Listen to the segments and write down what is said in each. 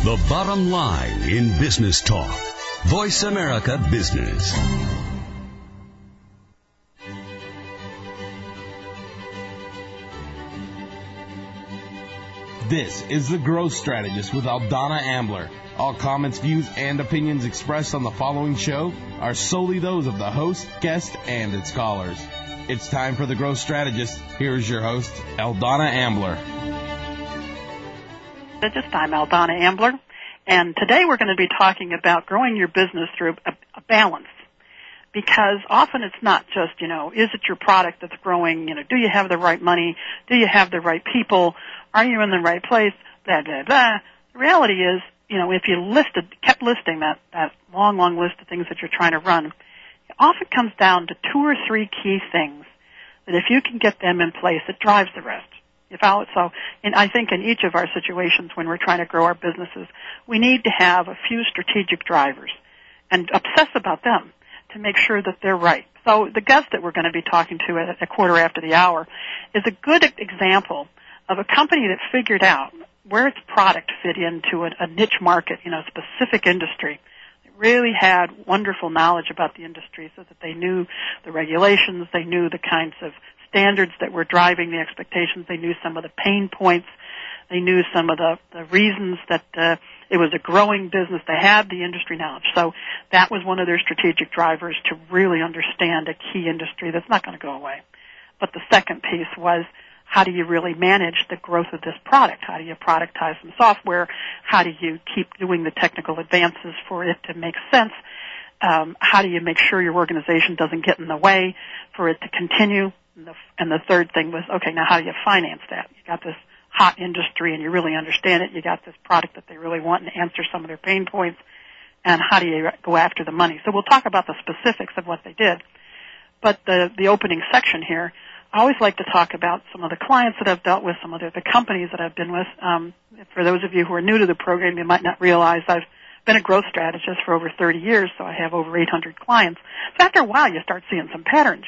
The bottom line in business talk. Voice America Business. This is The Growth Strategist with Aldana Ambler. All comments, views, and opinions expressed on the following show are solely those of the host, guest, and its callers. It's time for The Growth Strategist. Here's your host, Aldana Ambler. I'm Aldana Ambler, and today we're going to be talking about growing your business through a balance. Because often it's not just, is it your product that's growing? Do you have the right money? Do you have the right people? Are you in the right place? Blah, blah, blah. The reality is, if you kept listing that long, long list of things that you're trying to run, it often comes down to 2 or 3 key things that if you can get them in place, it drives the rest. You follow it? So, I think in each of our situations when we're trying to grow our businesses, we need to have a few strategic drivers and obsess about them to make sure that they're right. So the guest that we're going to be talking to at a quarter after the hour is a good example of a company that figured out where its product fit into a niche market, a specific industry. It really had wonderful knowledge about the industry so that they knew the regulations, they knew the kinds of standards that were driving the expectations, they knew some of the pain points, they knew some of the reasons that it was a growing business. They had the industry knowledge. So that was one of their strategic drivers to really understand a key industry that's not going to go away. But the second piece was, how do you really manage the growth of this product? How do you productize some software? How do you keep doing the technical advances for it to make sense? How do you make sure your organization doesn't get in the way for it to continue? And the third thing was, okay, now how do you finance that? You got this hot industry and you really understand it. You got this product that they really want and answer some of their pain points. And how do you go after the money? So we'll talk about the specifics of what they did. But the opening section here, I always like to talk about some of the clients that I've dealt with, some of the companies that I've been with. For those of you who are new to the program, you might not realize I've been a growth strategist for over 30 years, so I have over 800 clients. So after a while, you start seeing some patterns,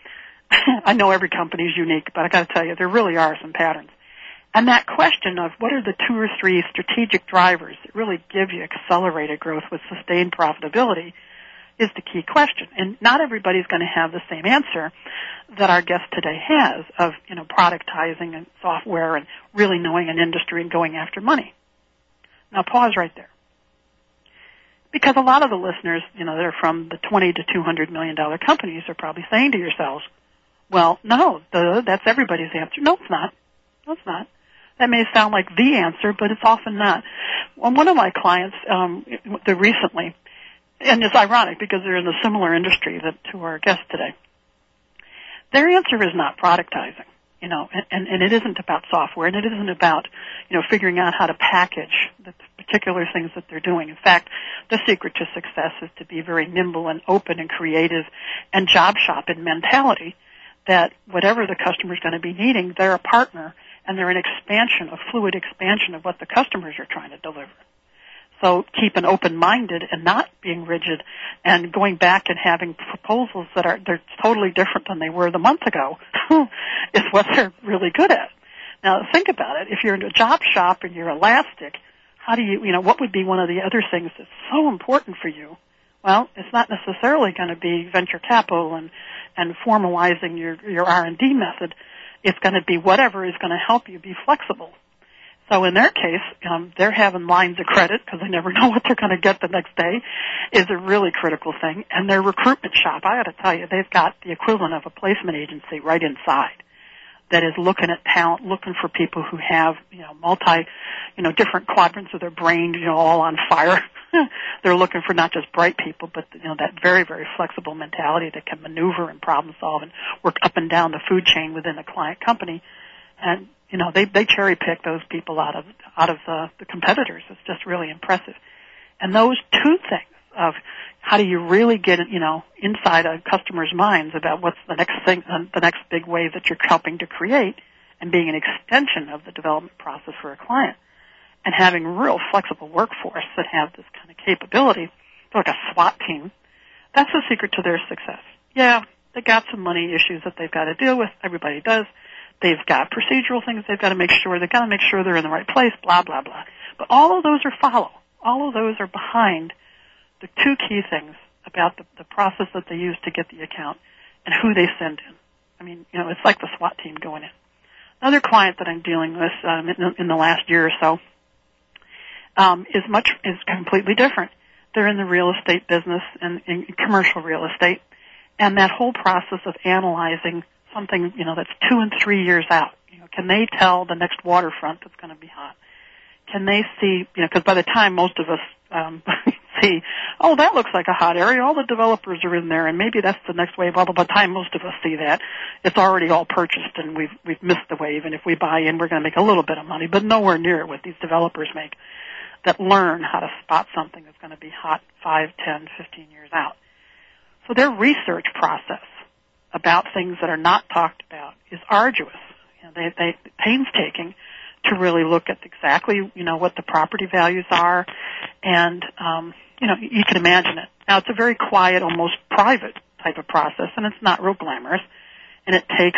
I know every company is unique, but I got to tell you, there really are some patterns. And that question of what are the 2 or 3 strategic drivers that really give you accelerated growth with sustained profitability is the key question. And not everybody's going to have the same answer that our guest today has of, productizing and software and really knowing an industry and going after money. Now pause right there. Because a lot of the listeners, that are from the $20 to $200 million companies are probably saying to yourselves, well, no, that's everybody's answer. No, it's not. No, it's not. That may sound like the answer, but it's often not. One of my clients, recently, and it's ironic because they're in a similar industry to our guest today, their answer is not productizing, and it isn't about software, and it isn't about, figuring out how to package the particular things that they're doing. In fact, the secret to success is to be very nimble and open and creative and job shop in mentality, that whatever the customer's going to be needing, they're a partner and they're an expansion, a fluid expansion of what the customers are trying to deliver. So keep an open-minded and not being rigid and going back and having proposals they're totally different than they were the month ago is what they're really good at. Now think about it. If you're in a job shop and you're elastic, how do you, what would be one of the other things that's so important for you? Well, it's not necessarily going to be venture capital and formalizing your R&D method. It's going to be whatever is going to help you be flexible. So in their case, they're having lines of credit because they never know what they're going to get the next day is a really critical thing. And their recruitment shop, I got to tell you, they've got the equivalent of a placement agency right inside that is looking at talent, looking for people who have, different quadrants of their brain, all on fire. They're looking for not just bright people, but, that very, very flexible mentality that can maneuver and problem solve and work up and down the food chain within a client company. And, they cherry pick those people out of the competitors. It's just really impressive. And those 2 things of how do you really get, inside a customer's minds about what's the next thing, the next big wave that you're helping to create and being an extension of the development process for a client and having a real flexible workforce that have this kind of capability, like a SWAT team, that's the secret to their success. Yeah, they got some money issues that they've got to deal with. Everybody does. They've got procedural things they've got to make sure. They've got to make sure they're in the right place, blah, blah, blah. But all of those are follow. All of those are behind the two key things about the process that they use to get the account and who they send in. I mean, it's like the SWAT team going in. Another client that I'm dealing with in the last year or so is completely different. They're in the real estate business and in commercial real estate, and that whole process of analyzing something, that's 2 and 3 years out. Can they tell the next waterfront that's going to be hot? Can they see, because by the time most of us see, oh, that looks like a hot area, all the developers are in there, and maybe that's the next wave. Although by the time most of us see that, it's already all purchased, and we've missed the wave. And if we buy in, we're going to make a little bit of money, but nowhere near what these developers make that learn how to spot something that's going to be hot 5, 10, 15 years out. So their research process about things that are not talked about is arduous. They painstaking to really look at exactly, what the property values are, and, you can imagine it. Now, it's a very quiet, almost private type of process, and it's not real glamorous, and it takes,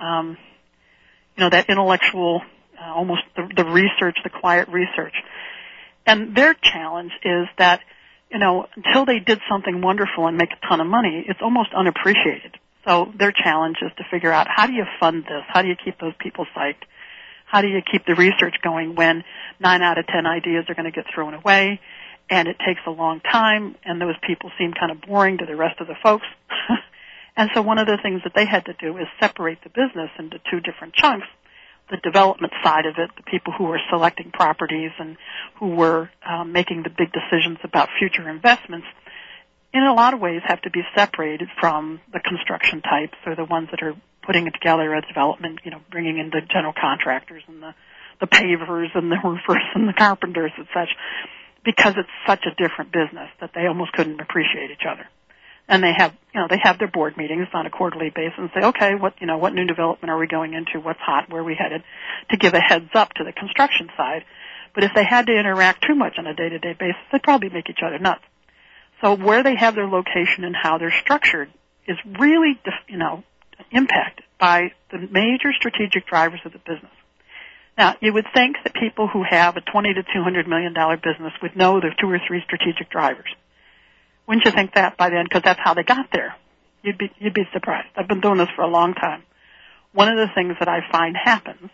that intellectual, almost the research, the quiet research. And their challenge is that, until they did something wonderful and make a ton of money, it's almost unappreciated. So their challenge is to figure out, how do you fund this? How do you keep those people psyched? How do you keep the research going when 9 out of 10 ideas are going to get thrown away, and it takes a long time, and those people seem kind of boring to the rest of the folks? And so one of the things that they had to do is separate the business into 2 different chunks. The development side of it, the people who were selecting properties and who were making the big decisions about future investments, in a lot of ways have to be separated from the construction types, or the ones that are putting it together as development, bringing in the general contractors and the pavers and the roofers and the carpenters and such, because it's such a different business that they almost couldn't appreciate each other. And they have their board meetings on a quarterly basis and say, okay, what new development are we going into? What's hot? Where are we headed? To give a heads up to the construction side. But if they had to interact too much on a day-to-day basis, they'd probably make each other nuts. So where they have their location and how they're structured is really, impacted by the major strategic drivers of the business. Now, you would think that people who have a $20 to $200 million business would know the 2 or 3 strategic drivers. Wouldn't you think that by then? Because that's how they got there. You'd be surprised. I've been doing this for a long time. One of the things that I find happens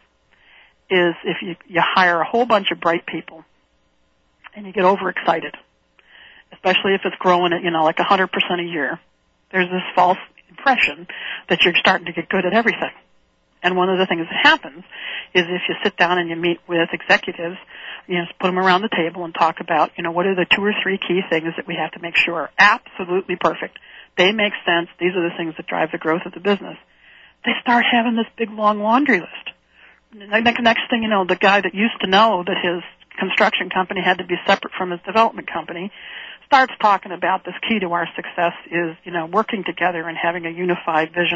is if you hire a whole bunch of bright people and you get overexcited, especially if it's growing at, like 100% a year, there's this false impression that you're starting to get good at everything. And one of the things that happens is if you sit down and you meet with executives, put them around the table and talk about, what are the 2 or 3 key things that we have to make sure are absolutely perfect. They make sense. These are the things that drive the growth of the business. They start having this big, long laundry list. The next thing you know, the guy that used to know that his construction company had to be separate from his development company starts talking about this key to our success is, working together and having a unified vision.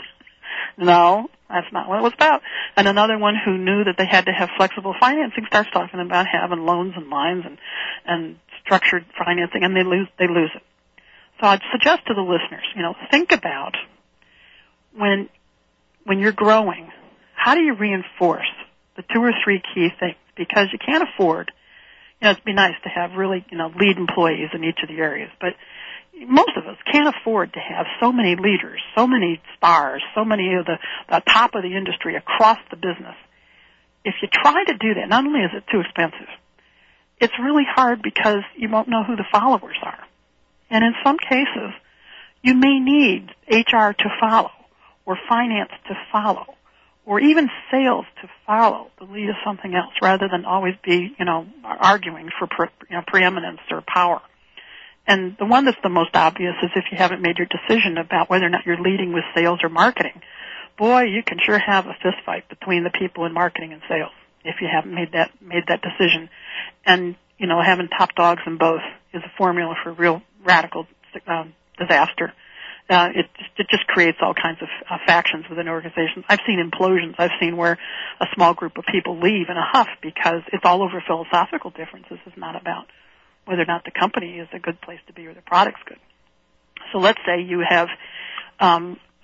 No, that's not what it was about. And another one who knew that they had to have flexible financing starts talking about having loans and lines and structured financing, and they lose it. So I'd suggest to the listeners, think about when you're growing, how do you reinforce the 2 or 3 key things? Because you can't afford, it'd be nice to have really, lead employees in each of the areas, but most of us can't afford to have so many leaders, so many stars, so many of the top of the industry across the business. If you try to do that, not only is it too expensive, it's really hard because you won't know who the followers are. And in some cases, you may need HR to follow, or finance to follow, or even sales to follow the lead of something else, rather than always be, arguing for preeminence or power. And the one that's the most obvious is if you haven't made your decision about whether or not you're leading with sales or marketing. Boy, you can sure have a fist fight between the people in marketing and sales if you haven't made that decision. And, having top dogs in both is a formula for real radical disaster. It just creates all kinds of factions within organizations. I've seen implosions. I've seen where a small group of people leave in a huff because it's all over philosophical differences. It's not about whether or not the company is a good place to be or the product's good. So let's say you have a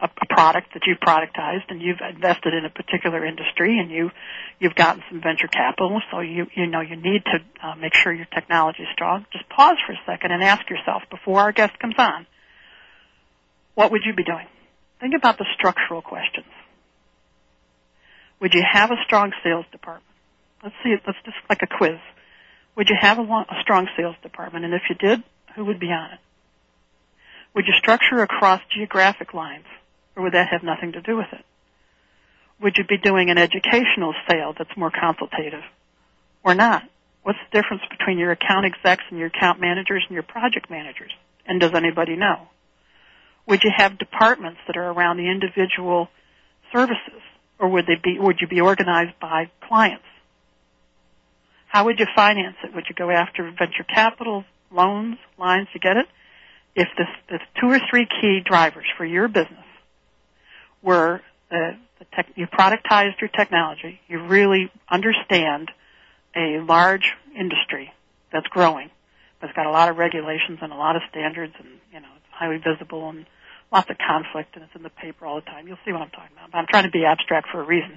a product that you've productized and you've invested in a particular industry and you've gotten some venture capital, so you need to make sure your technology is strong. Just pause for a second and ask yourself before our guest comes on, what would you be doing? Think about the structural questions. Would you have a strong sales department? Let's just like a quiz. Would you have a strong sales department? And if you did, who would be on it? Would you structure across geographic lines, or would that have nothing to do with it? Would you be doing an educational sale that's more consultative, or not? What's the difference between your account execs and your account managers and your project managers? And does anybody know? Would you have departments that are around the individual services, or would you be organized by clients? How would you finance it? Would you go after venture capital, loans, lines? You get it? If the 2 or 3 key drivers for your business were you productized your technology, you really understand a large industry that's growing, that's got a lot of regulations and a lot of standards, and it's highly visible and lots of conflict, and it's in the paper all the time. You'll see what I'm talking about. But I'm trying to be abstract for a reason.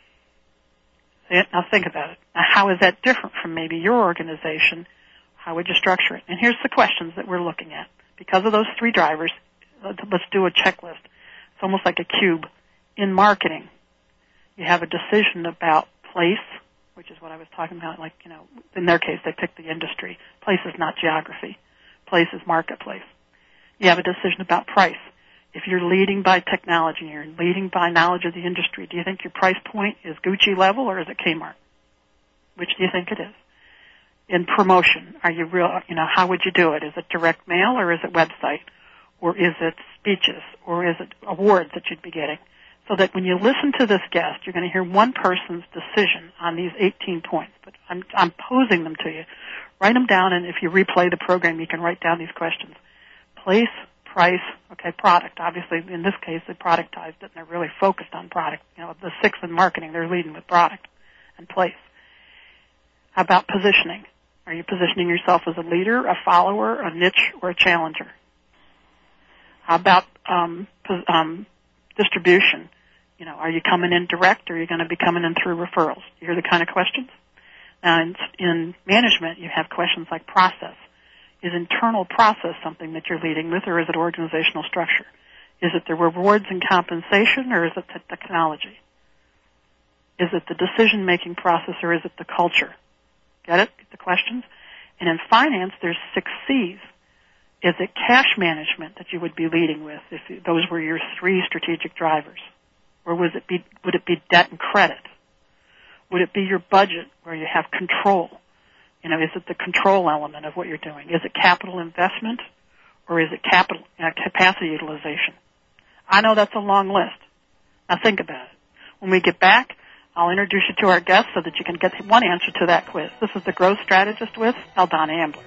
Now think about it. Now, how is that different from maybe your organization? How would you structure it? And here's the questions that we're looking at. Because of those 3 drivers, let's do a checklist. It's almost like a cube. In marketing, you have a decision about place, which is what I was talking about. Like, in their case, they picked the industry. Place is not geography. Place is marketplace. You have a decision about price. If you're leading by technology, you're leading by knowledge of the industry, do you think your price point is Gucci level or is it Kmart? Which do you think it is? In promotion, are you how would you do it? Is it direct mail or is it website? Or is it speeches? Or is it awards that you'd be getting? So that when you listen to this guest, you're going to hear one person's decision on these 18 points. But I'm posing them to you. Write them down, and if you replay the program, you can write down these questions. Place, price, product. Obviously, in this case, they productized it, and they're really focused on product. The 6 in marketing, they're leading with product and place. How about positioning? Are you positioning yourself as a leader, a follower, a niche, or a challenger? How about distribution? Are you coming in direct, or are you going to be coming in through referrals? You hear the kind of questions? Now, in management, you have questions like process. Is internal process something that you're leading with, or is it organizational structure? Is it the rewards and compensation, or is it the technology? Is it the decision-making process, or is it the culture? Get it? Get the questions? And in finance, there's 6 C's. Is it cash management that you would be leading with if those were your 3 strategic drivers? Or would it be debt and credit? Would it be your budget where you have control? Is it the control element of what you're doing? Is it capital investment, or is it capacity utilization? I know that's a long list. Now think about it. When we get back, I'll introduce you to our guest so that you can get one answer to that quiz. This is the Growth Strategist with Aldana Ambler.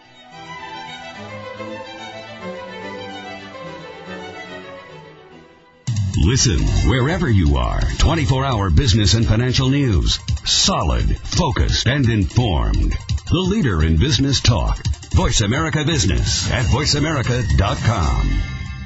Listen wherever you are. 24-hour business and financial news. Solid, focused, and informed. The leader in business talk. Voice America Business at voiceamerica.com.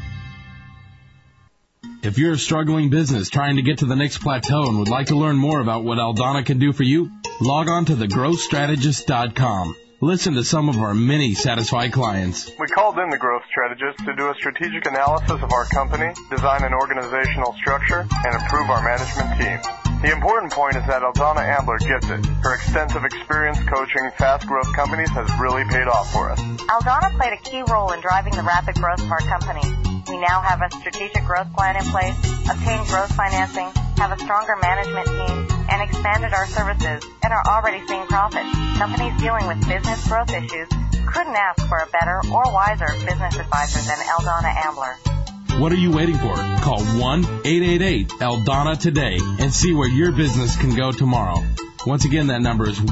If you're a struggling business trying to get to the next plateau and would like to learn more about what Aldana can do for you, log on to thegrowthstrategist.com. Listen to some of our many satisfied clients. We called in the Growth Strategist to do a strategic analysis of our company, design an organizational structure, and improve our management team. The important point is that Aldana Ambler gets it. Her extensive experience coaching fast-growth companies has really paid off for us. Aldana played a key role in driving the rapid growth of our company. We now have a strategic growth plan in place, obtained growth financing, have a stronger management team, and expanded our services, and are already seeing profits. Companies dealing with business growth issues couldn't ask for a better or wiser business advisor than Aldana Ambler. What are you waiting for? Call 1-888-ALDANA today and see where your business can go tomorrow. Once again, that number is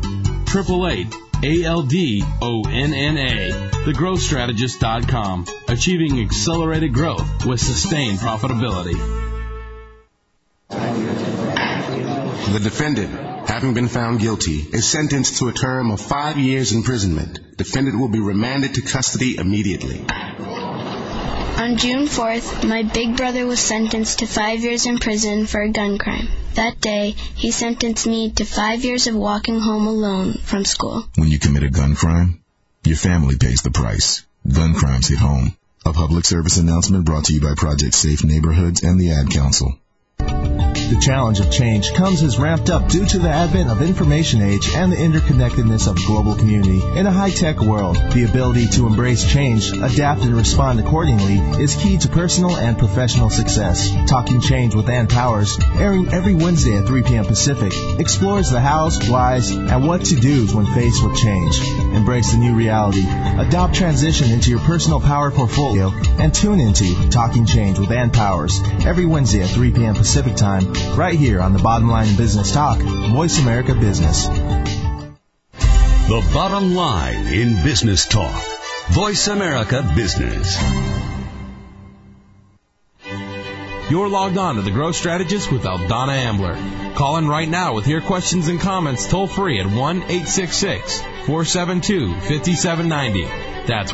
1-888-ALDONNA. TheGrowthStrategist.com. Achieving accelerated growth with sustained profitability. The defendant, having been found guilty, is sentenced to a term of 5 years imprisonment. Defendant will be remanded to custody immediately. I On June 4th, my big brother was sentenced to 5 years in prison for a gun crime. That day, he sentenced me to 5 years of walking home alone from school. When you commit a gun crime, your family pays the price. Gun crimes hit home. A public service announcement brought to you by Project Safe Neighborhoods and the Ad Council. The challenge of change comes as ramped up due to the advent of information age and the interconnectedness of the global community. In a high-tech world, the ability to embrace change, adapt, and respond accordingly is key to personal and professional success. Talking Change with Ann Powers, airing every Wednesday at 3 p.m. Pacific, explores the hows, whys, and what to-dos when faced with change. Embrace the new reality. Adopt transition into your personal power portfolio and tune into Talking Change with Ann Powers every Wednesday at 3 p.m. Pacific Time, right here on the Bottom Line in Business Talk, Voice America Business. The Bottom Line in Business Talk, Voice America Business. You're logged on to The Growth Strategist with Aldana Ambler. Call in right now with your questions and comments toll free at 1-866-472-5790. That's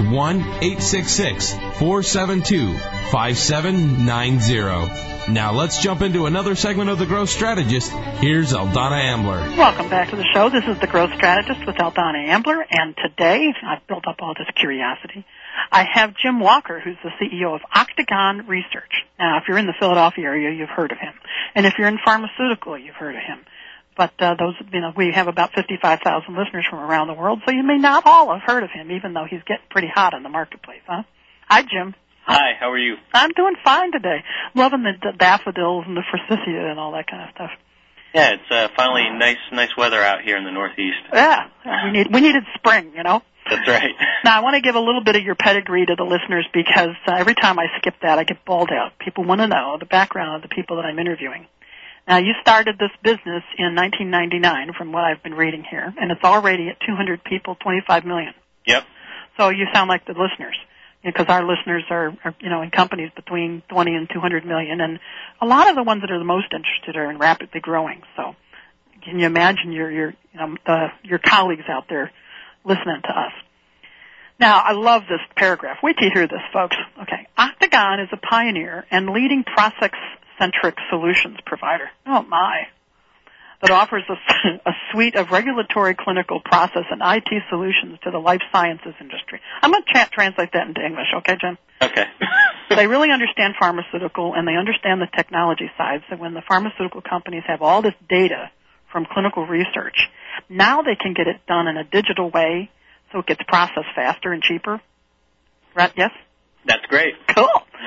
1-866-472-5790. Now let's jump into another segment of The Growth Strategist. Here's Aldana Ambler. Welcome back to the show. This is The Growth Strategist with Aldana Ambler, and today, I've built up all this curiosity, I have Jim Walker, who's the CEO of Octagon Research. Now, if you're in the Philadelphia area, you've heard of him. And if you're in pharmaceutical, you've heard of him. But we have about 55,000 listeners from around the world, so you may not all have heard of him, even though he's getting pretty hot in the marketplace, huh? Hi, Jim. Hi, how are you? I'm doing fine today. Loving the daffodils and the forsythia and all that kind of stuff. Yeah, it's finally nice weather out here in the Northeast. Yeah, we needed spring, you know. That's right. Now, I want to give a little bit of your pedigree to the listeners because every time I skip that, I get bawled out. People want to know the background of the people that I'm interviewing. Now, you started this business in 1999, from what I've been reading here, and it's already at 200 people, 25 million. Yep. So you sound like the listeners, because our listeners are in companies between 20 and 200 million, and a lot of the ones that are the most interested are in rapidly growing. So, can you imagine your colleagues out there listening to us? Now, I love this paragraph. Wait till you hear this, folks. Okay, Octagon is a pioneer and leading process-centric solutions provider. Oh my! That offers a suite of regulatory, clinical, process, and IT solutions to the life sciences industry. I'm going to translate that into English, okay, Jim? Okay. They really understand pharmaceutical, and they understand the technology side, so when the pharmaceutical companies have all this data from clinical research, now they can get it done in a digital way so it gets processed faster and cheaper. Right, yes? That's great. Cool.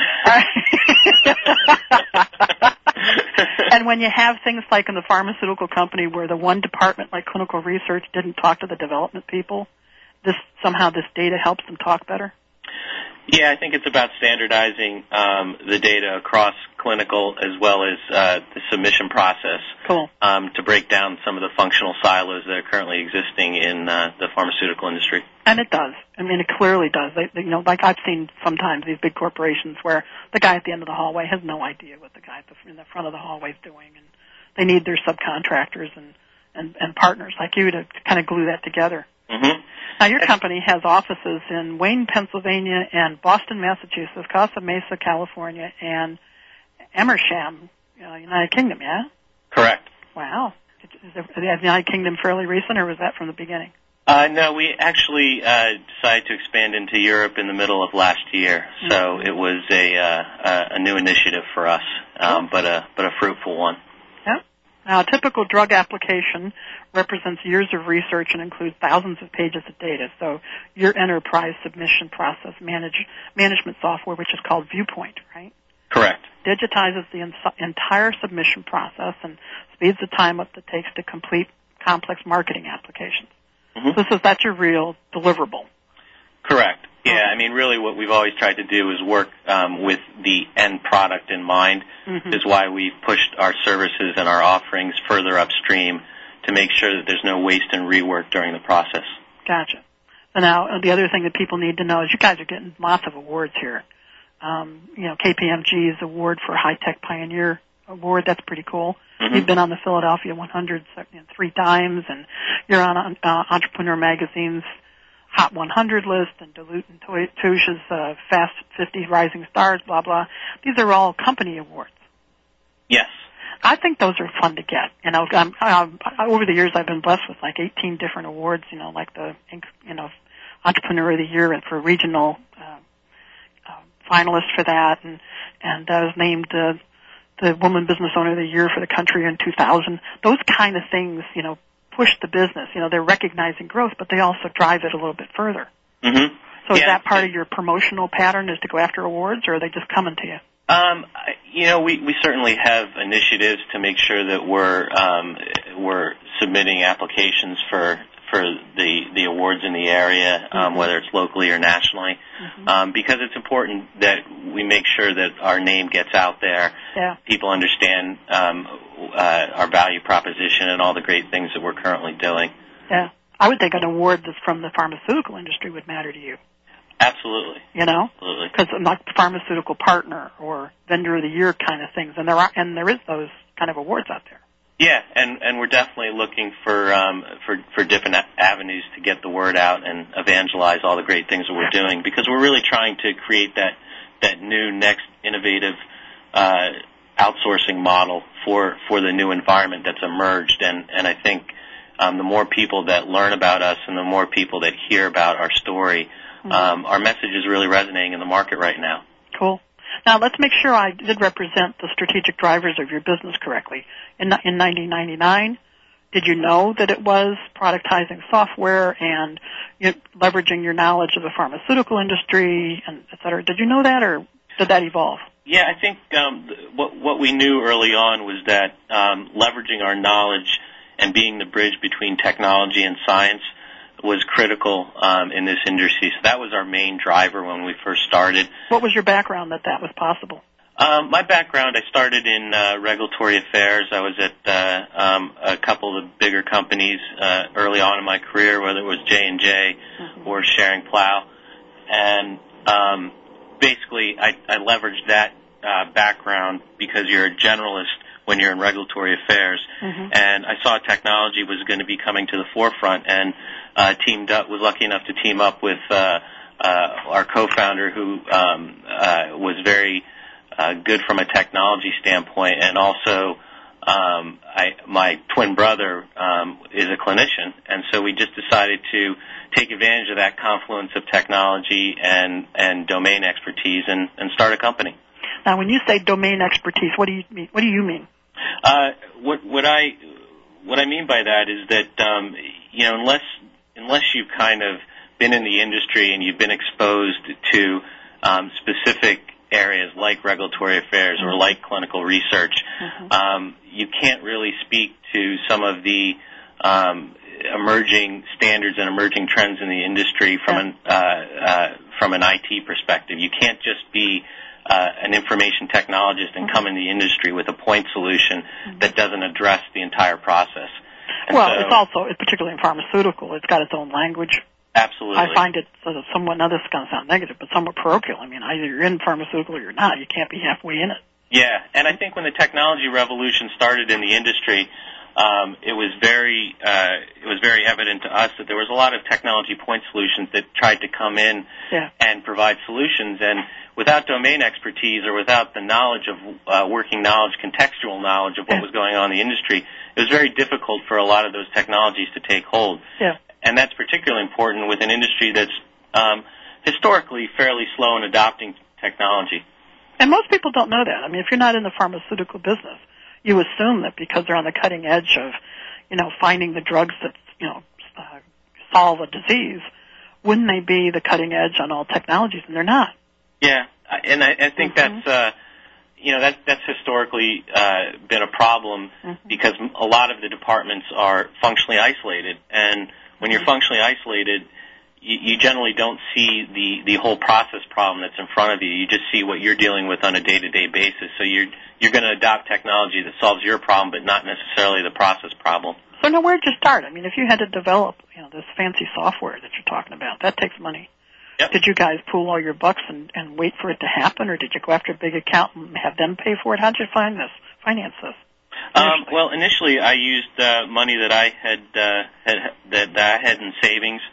And when you have things like in the pharmaceutical company where the one department like clinical research didn't talk to the development people, this data helps them talk better? Yeah, I think it's about standardizing the data across clinical as well as the submission process. Cool. To break down some of the functional silos that are currently existing in the pharmaceutical industry. And it does. I mean, it clearly does. Like I've seen sometimes these big corporations where the guy at the end of the hallway has no idea what the guy in the front of the hallway is doing, and they need their subcontractors and partners like you to kind of glue that together. Mm-hmm. Now, your company has offices in Wayne, Pennsylvania, and Boston, Massachusetts, Costa Mesa, California, and Amersham, United Kingdom, yeah? Correct. Wow. Is the United Kingdom fairly recent, or was that from the beginning? No, we actually decided to expand into Europe in the middle of last year, so it was a new initiative for us, but a fruitful one. Yeah. Now, a typical drug application represents years of research and includes thousands of pages of data. So your enterprise submission process management software, which is called Viewpoint, right? Correct. Digitizes the entire submission process and speeds the time up it takes to complete complex marketing applications. Mm-hmm. So that's your real deliverable. Correct. Yeah, I mean, really what we've always tried to do is work with the end product in mind. Mm-hmm. Is why we've pushed our services and our offerings further upstream to make sure that there's no waste and rework during the process. Gotcha. So now, the other thing that people need to know is you guys are getting lots of awards here. KPMG's award for High Tech Pioneer Award, that's pretty cool. Mm-hmm. You've been on the Philadelphia 100 3 times, and you're on Entrepreneur Magazine's Hot 100 list and Deloitte and Touche's Fast 50 Rising Stars, blah, blah. These are all company awards. Yes. I think those are fun to get. You know, over the years I've been blessed with like 18 different awards, you know, like the, you know, Entrepreneur of the Year and for regional finalist for that, and I was named the Woman Business Owner of the Year for the country in 2000. Those kind of things, you know, push the business. You know, they're recognizing growth, but they also drive it a little bit further. Mm-hmm. So is that part of your promotional pattern, is to go after awards, or are they just coming to you? You know, we certainly have initiatives to make sure that we're submitting applications for the awards in the area, whether it's locally or nationally, because it's important that we make sure that our name gets out there. Yeah. People understand our value proposition and all the great things that we're currently doing. Yeah. I would think an award that's from the pharmaceutical industry would matter to you. Absolutely. You know? Absolutely. Because like pharmaceutical partner or vendor of the year kind of things, and there is those kind of awards out there. Yeah, and we're definitely looking for different avenues to get the word out and evangelize all the great things that we're doing, because we're really trying to create that new next innovative outsourcing model for the new environment that's emerged, and I think the more people that learn about us and the more people that hear about our story, our message is really resonating in the market right now. Cool. Now, let's make sure I did represent the strategic drivers of your business correctly. In 1999, did you know that it was productizing software and leveraging your knowledge of the pharmaceutical industry, and et cetera? Did you know that, or did that evolve? Yeah, I think what we knew early on was that leveraging our knowledge and being the bridge between technology and science was critical in this industry. So that was our main driver when we first started. What was your background that was possible? My background, I started in regulatory affairs. I was at a couple of the bigger companies early on in my career, whether it was J&J or Schering-Plough. And basically, I leveraged that background because you're a generalist when you're in regulatory affairs. And I saw technology was going to be coming to the forefront, and was lucky enough to team up with our co-founder, who was very good from a technology standpoint, and also my twin brother is a clinician, and so we just decided to take advantage of that confluence of technology and domain expertise and start a company. Now, when you say domain expertise, what do you mean? What I mean by that is that unless you've kind of been in the industry and you've been exposed to specific areas like regulatory affairs or like clinical research, you can't really speak to some of the emerging standards and emerging trends in the industry from an IT perspective. You can't just be an information technologist and come in the industry with a point solution that doesn't address the entire process. And it's particularly in pharmaceutical, it's got its own language. Absolutely. I find it sort of somewhat, now this is going to sound negative, but somewhat parochial. I mean, either you're in pharmaceutical or you're not. You can't be halfway in it. Yeah, and I think when the technology revolution started in the industry, it was very evident to us that there was a lot of technology point solutions that tried to come in and provide solutions, and without domain expertise or without the knowledge of working knowledge, contextual knowledge of what was going on in the industry, it was very difficult for a lot of those technologies to take hold. Yeah. And that's particularly important with an industry that's historically fairly slow in adopting technology. And most people don't know that. I mean, if you're not in the pharmaceutical business, you assume that because they're on the cutting edge of, finding the drugs that, solve a disease, wouldn't they be the cutting edge on all technologies? And they're not. Yeah, and I think that's historically been a problem because a lot of the departments are functionally isolated, and when you're functionally isolated, you generally don't see the whole process problem that's in front of you. You just see what you're dealing with on a day-to-day basis. So you're going to adopt technology that solves your problem, but not necessarily the process problem. So now, where'd you start? I mean, if you had to develop, this fancy software that you're talking about, that takes money. Yep. Did you guys pool all your bucks and wait for it to happen, or did you go after a big account and have them pay for it? How'd you finance this? Well, initially I used money that I had in savings,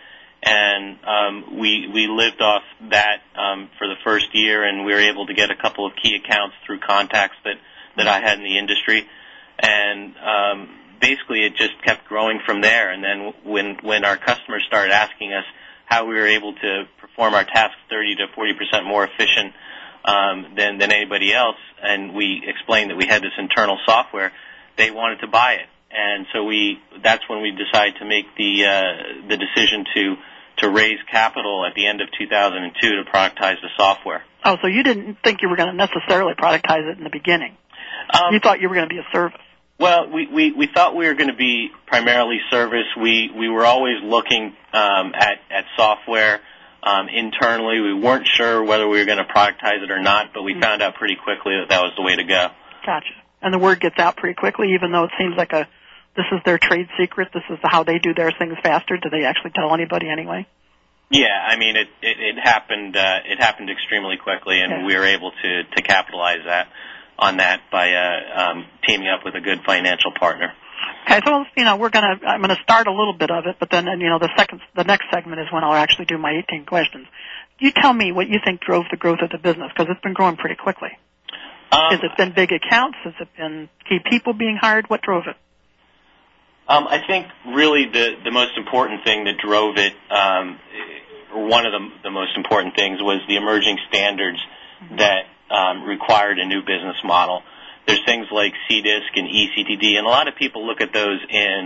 And we lived off that for the first year, and we were able to get a couple of key accounts through contacts that I had in the industry. And basically it just kept growing from there. And then when our customers started asking us how we were able to perform our tasks 30 to 40% more efficient than anybody else, and we explained that we had this internal software, they wanted to buy it. And so that's when we decided to make the decision to raise capital at the end of 2002 to productize the software. Oh, so you didn't think you were going to necessarily productize it in the beginning. You thought you were going to be a service. Well, we thought we were going to be primarily service. We were always looking at software internally. We weren't sure whether we were going to productize it or not, but we found out pretty quickly that was the way to go. Gotcha. And the word gets out pretty quickly, even though it seems like this is their trade secret, this is how they do their things faster. Do they actually tell anybody anyway? Yeah, I mean, it happened extremely quickly, and we were able to capitalize on that by teaming up with a good financial partner. Okay, so I'm gonna start a little bit of it, but then the next segment is when I'll actually do my 18 questions. You tell me what you think drove the growth of the business, because it's been growing pretty quickly. Has it been big accounts? Has it been key people being hired? What drove it? I think really the most important thing that drove it, or one of the most important things, was the emerging standards that required a new business model. There's things like CDISC and ECTD, and a lot of people look at those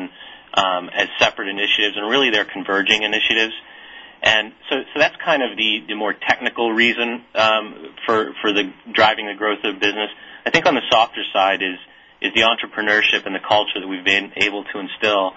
as separate initiatives, and really they're converging initiatives. And so that's kind of the more technical reason for the driving the growth of business. I think on the softer side is the entrepreneurship and the culture that we've been able to instill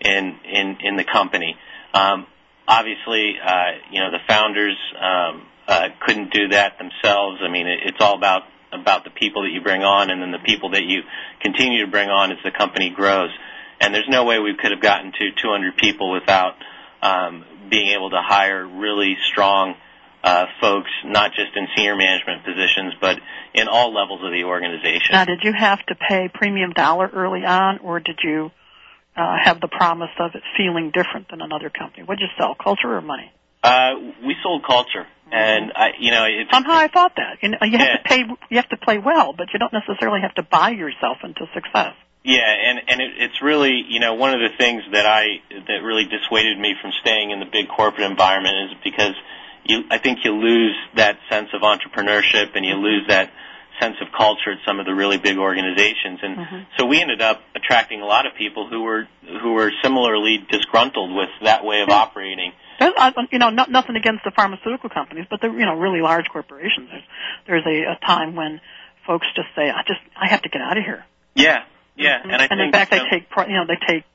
in the company. Obviously, the founders couldn't do that themselves. I mean, it's all about the people that you bring on, and then the people that you continue to bring on as the company grows. And there's no way we could have gotten to 200 people without being able to hire really strong folks, not just in senior management positions, but in all levels of the organization. Now, did you have to pay premium dollar early on, or did you have the promise of it feeling different than another company? What did you sell, culture or money? We sold culture, and somehow I thought that you have to play well, but you don't necessarily have to buy yourself into success. Yeah, and it's really one of the things that really dissuaded me from staying in the big corporate environment is because I think you lose that sense of entrepreneurship, and you lose that sense of culture at some of the really big organizations, and so we ended up attracting a lot of people who were similarly disgruntled with that way of operating. Nothing against the pharmaceutical companies, but the really large corporations. There's a time when folks just say, I have to get out of here. Yeah, and I think in fact they take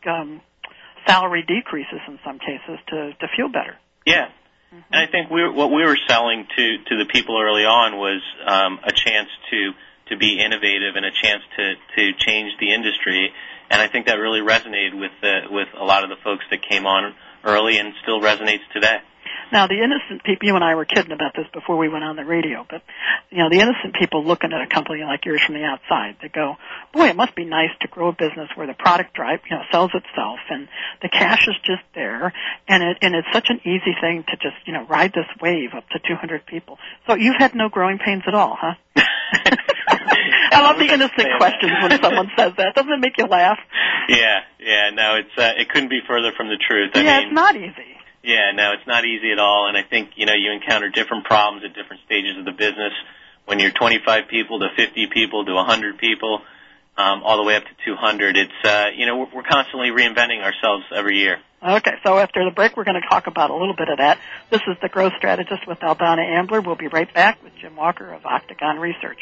salary decreases in some cases to feel better. Yeah. And I think what we were selling to the people early on was a chance to be innovative and a chance to change the industry, and I think that really resonated with a lot of the folks that came on early and still resonates today. Now, the innocent people, you and I were kidding about this before we went on the radio, but, the innocent people looking at a company like yours from the outside, they go, boy, it must be nice to grow a business where the product sells itself and the cash is just there, and it's such an easy thing to just, ride this wave up to 200 people. So you've had no growing pains at all, huh? I love the innocent questions when someone says that. Doesn't it make you laugh? Yeah, no, it couldn't be further from the truth. It's not easy. Yeah, no, it's not easy at all, and I think, you encounter different problems at different stages of the business. When you're 25 people to 50 people to 100 people, all the way up to 200, it's, we're constantly reinventing ourselves every year. Okay, so after the break, we're going to talk about a little bit of that. This is The Growth Strategist with Aldana Ambler. We'll be right back with Jim Walker of Octagon Research.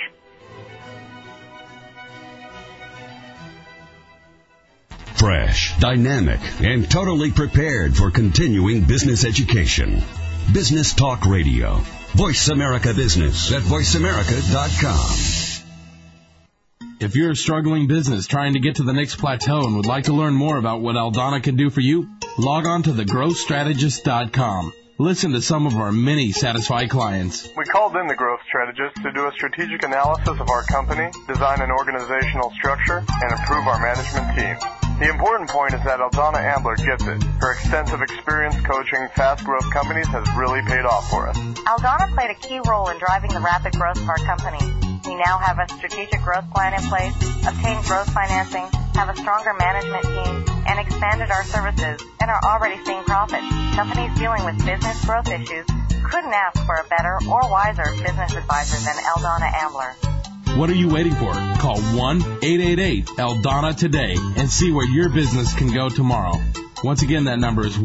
Fresh, dynamic, and totally prepared for continuing business education. Business Talk Radio. Voice America Business at voiceamerica.com. If you're a struggling business trying to get to the next plateau and would like to learn more about what Aldana can do for you, log on to thegrowthstrategist.com. Listen to some of our many satisfied clients. We called in the growth strategist to do a strategic analysis of our company, design an organizational structure, and improve our management team. The important point is that Aldana Ambler gets it. Her extensive experience coaching fast growth companies has really paid off for us. Aldana played a key role in driving the rapid growth of our company. We now have a strategic growth plan in place, obtained growth financing, have a stronger management team, and expanded our services, and are already seeing profits. Companies dealing with business growth issues couldn't ask for a better or wiser business advisor than Aldana Ambler. What are you waiting for? Call 1-888-ALDANA today and see where your business can go tomorrow. Once again, that number is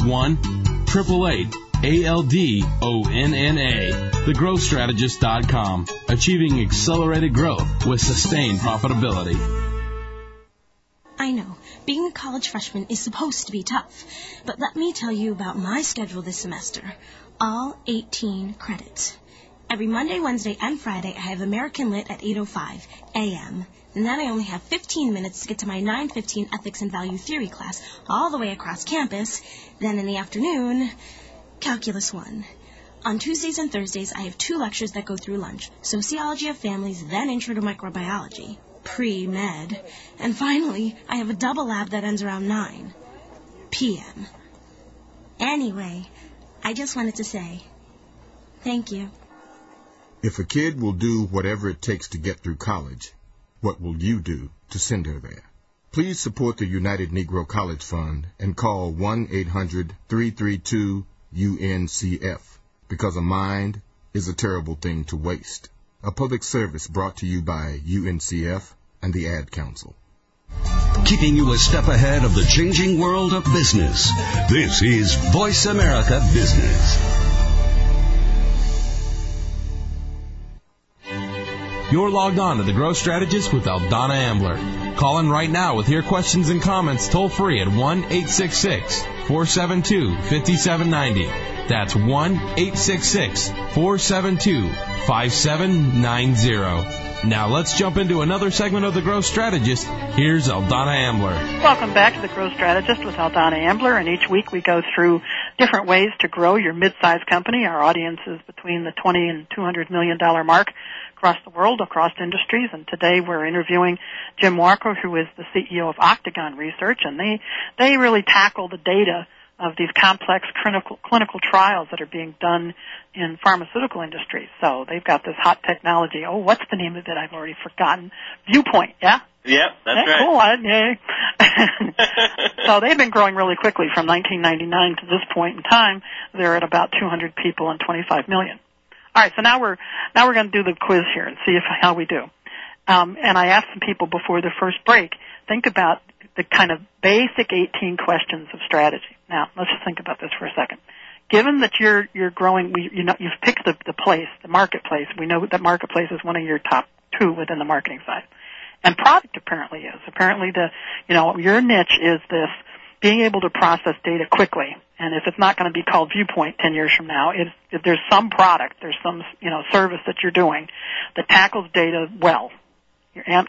1-888-ALDONNA. TheGrowthStrategist.com. Achieving accelerated growth with sustained profitability. I know, being a college freshman is supposed to be tough, but let me tell you about my schedule this semester. All 18 credits. Every Monday, Wednesday, and Friday, I have American Lit at 8:05 a.m. And then I only have 15 minutes to get to my 9:15 Ethics and Value Theory class all the way across campus. Then in the afternoon, Calculus 1. On Tuesdays and Thursdays, I have 2 lectures that go through lunch. Sociology of Families, then Intro to Microbiology. Pre-med. And finally, I have a double lab that ends around 9 p.m. Anyway, I just wanted to say thank you. If a kid will do whatever it takes to get through college, what will you do to send her there? Please support the United Negro College Fund and call 1-800-332-UNCF, because a mind is a terrible thing to waste. A public service brought to you by UNCF and the Ad Council. Keeping you a step ahead of the changing world of business. This is Voice America Business. You're logged on to The Growth Strategist with Aldana Ambler. Call in right now with your questions and comments toll free at 1-866-472-5790. That's 1-866-472-5790. Now let's jump into another segment of The Growth Strategist. Here's Aldana Ambler. Welcome back to The Growth Strategist with Aldana Ambler, and each week we go through different ways to grow your mid-sized company. Our audience is between the $20 and $200 million mark across the world, across industries, and today we're interviewing Jim Walker, who is the CEO of Octagon Research, and they really tackle the data of these complex clinical trials that are being done in pharmaceutical industries. So they've got this hot technology. Oh, what's the name of it? I've already forgotten. Viewpoint, yeah? Yep, that's right. Cool, yay. So they've been growing really quickly from 1999 to this point in time. They're at about 200 people and 25 million. All right, so now we're going to do the quiz here and see how we do. And I asked some people before the first break, think about the kind of basic 18 questions of strategy. Now, let's just think about this for a second. Given that you're growing, you've picked the place, the marketplace. We know that marketplace is one of your top 2 within the marketing side. And product apparently is. Apparently your niche is this, being able to process data quickly. And if it's not going to be called Viewpoint 10 years from now, if there's some product, there's some, service that you're doing that tackles data well. I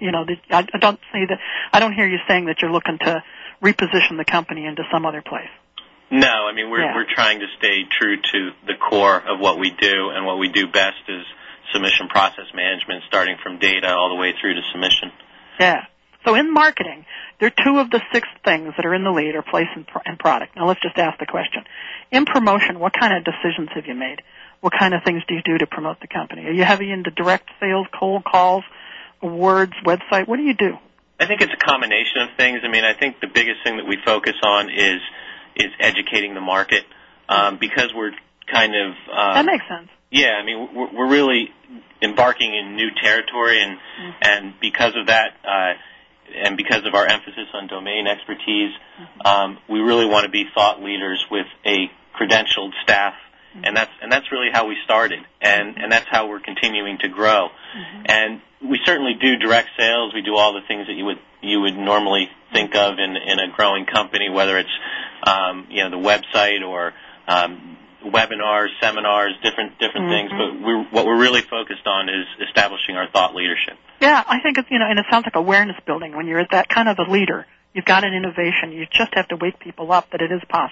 don't hear you saying that you're looking to reposition the company into some other place. No, I mean, we're trying to stay true to the core of what we do, and what we do best is submission process management, starting from data all the way through to submission. Yeah. So in marketing, there are 2 of the 6 things that are in the lead are place and product. Now let's just ask the question. In promotion, what kind of decisions have you made? What kind of things do you do to promote the company? Are you heavy into direct sales, cold calls, awards, website? What do you do? I think it's a combination of things. I mean, I think the biggest thing that we focus on is educating the market, because we're kind of... that makes sense. Yeah, I mean, we're really embarking in new territory, and because of that, and because of our emphasis on domain expertise, we really want to be thought leaders with a credentialed staff, and that's really how we started, and that's how we're continuing to grow. And we certainly do direct sales. We do all the things that you would normally think of in a growing company, whether it's the website or webinars, seminars, different things. But what we're really focused on is establishing our thought leadership. Yeah, I think it's, and it sounds like awareness building. When you're at that kind of a leader, you've got an innovation. You just have to wake people up that it is possible.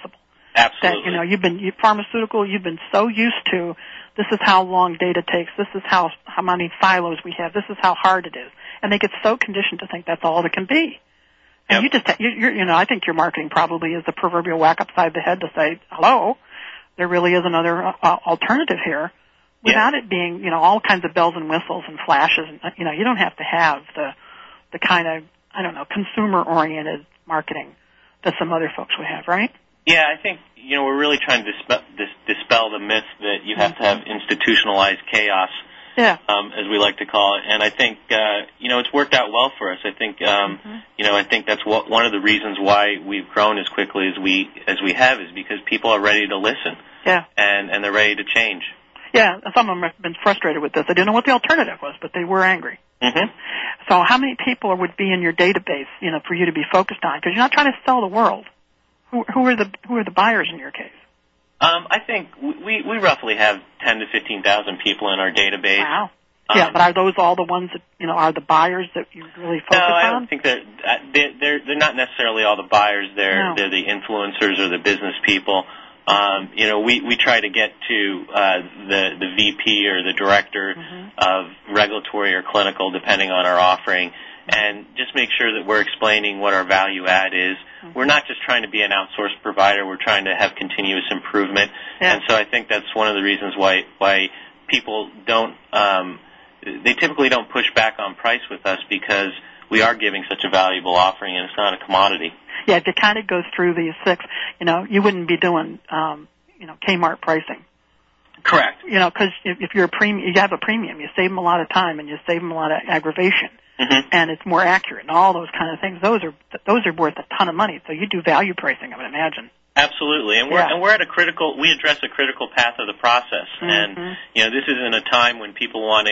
Absolutely. That, pharmaceutical, you've been so used to, this is how long data takes, this is how many silos we have, this is how hard it is. And they get so conditioned to think that's all it can be. And I think your marketing probably is the proverbial whack upside the head to say, hello, there really is another alternative here, without it being, all kinds of bells and whistles and flashes. You don't have to have the kind of, consumer-oriented marketing that some other folks would have, right? Yeah, I think, we're really trying to dispel the myth that you have to have institutionalized chaos, as we like to call it. And I think, it's worked out well for us. I think, I think that's one of the reasons why we've grown as quickly as we have is because people are ready to listen. Yeah. And they're ready to change. Yeah, some of them have been frustrated with this. They didn't know what the alternative was, but they were angry. Mm-hmm. So how many people would be in your database, for you to be focused on? Because you're not trying to sell the world. Who are the buyers in your case? I think we roughly have 10 to 15,000 people in our database. Wow. But are those all the ones that are the buyers that you really focus on? No, I don't think they're not necessarily all the buyers. They're the influencers or the business people. We try to get to the VP or the director of regulatory or clinical, depending on our offering, and just make sure that we're explaining what our value add is. We're not just trying to be an outsourced provider. We're trying to have continuous improvement. Yeah. And so I think that's one of the reasons why people don't they typically don't push back on price with us, because we are giving such a valuable offering and it's not a commodity. Yeah, if it kind of goes through these six, you wouldn't be doing, Kmart pricing. Correct. Because if you're you have a premium, you save them a lot of time and you save them a lot of aggravation, and it's more accurate and all those kind of things. Those are worth a ton of money. So you do value pricing, I would imagine. Absolutely, and we're at we address a critical path of the process, and this isn't a time when people want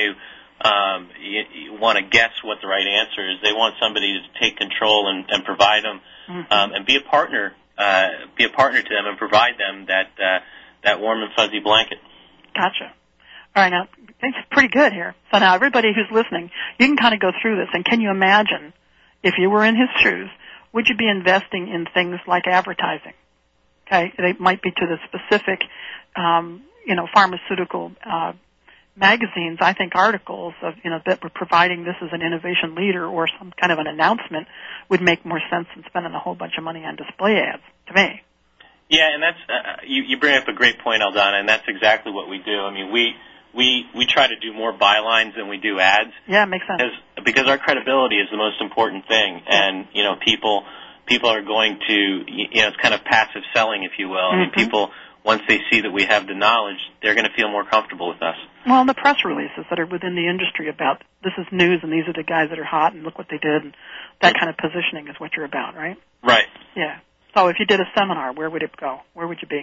to guess what the right answer is. They want somebody to take control and provide them. And be a partner to them and provide them that warm and fuzzy blanket. Gotcha. All right, now, it's pretty good here. So now everybody who's listening, you can kind of go through this, and can you imagine, if you were in his shoes, would you be investing in things like advertising? Okay, they might be to the specific, pharmaceutical magazines. I think articles of, that were providing this as an innovation leader or some kind of an announcement would make more sense than spending a whole bunch of money on display ads, to me. Yeah, and that's you bring up a great point, Aldana, and that's exactly what we do. I mean, we try to do more bylines than we do ads. Yeah, it makes sense. Because our credibility is the most important thing, and people are going to, it's kind of passive selling, if you will. I mean, people, once they see that we have the knowledge, they're going to feel more comfortable with us. Well, and the press releases that are within the industry about this is news and these are the guys that are hot and look what they did, and that kind of positioning is what you're about, right? Right. Yeah. So if you did a seminar, where would it go? Where would you be?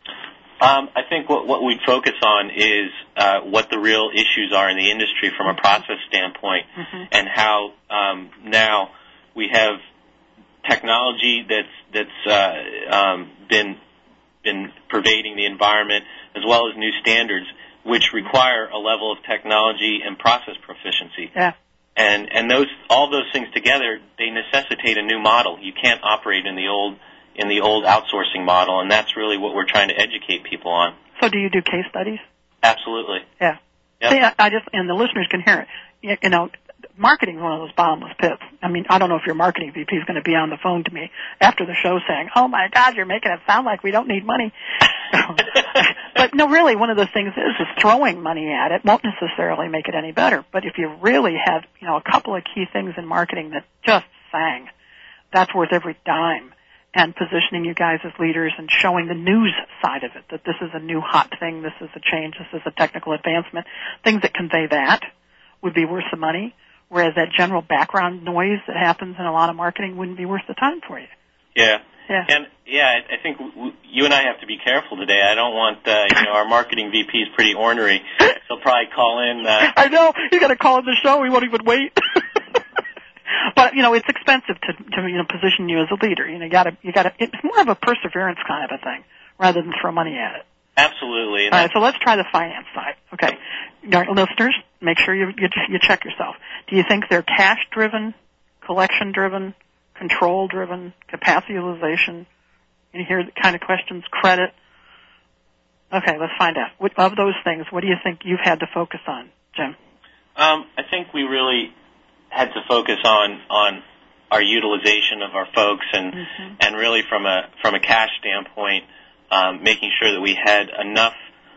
I think what we'd focus on is what the real issues are in the industry from a process standpoint, and how now we have technology that's been pervading the environment, as well as new standards, which require a level of technology and process proficiency. Yeah. And all those things together, they necessitate a new model. You can't operate in the old outsourcing model, and that's really what we're trying to educate people on. So do you do case studies? Absolutely. Yeah. Yep. See, and the listeners can hear it. Marketing is one of those bottomless pits. I mean, I don't know if your marketing VP is going to be on the phone to me after the show saying, "Oh my God, you're making it sound like we don't need money." But no, really, one of those things is throwing money at it won't necessarily make it any better. But if you really have, a couple of key things in marketing that just sang, that's worth every dime. And positioning you guys as leaders and showing the news side of it, that this is a new hot thing, this is a change, this is a technical advancement. Things that convey that would be worth the money, whereas that general background noise that happens in a lot of marketing wouldn't be worth the time for you. Yeah. Yeah. And I think you and I have to be careful today. I don't want, our marketing VP is pretty ornery. He'll probably call in. I know. You got to call in the show. He won't even wait. But it's expensive to position you as a leader. You gotta. It's more of a perseverance kind of a thing rather than throw money at it. Absolutely. All right. So let's try the finance side. Okay. Listeners, make sure you check yourself. Do you think they're cash driven, collection driven, control driven, capacity utilization, You hear the kind of questions, credit. Okay, let's find out. Of those things, what do you think you've had to focus on, Jim? I think we really had to focus on our utilization of our folks, and really from a cash standpoint, making sure that we had enough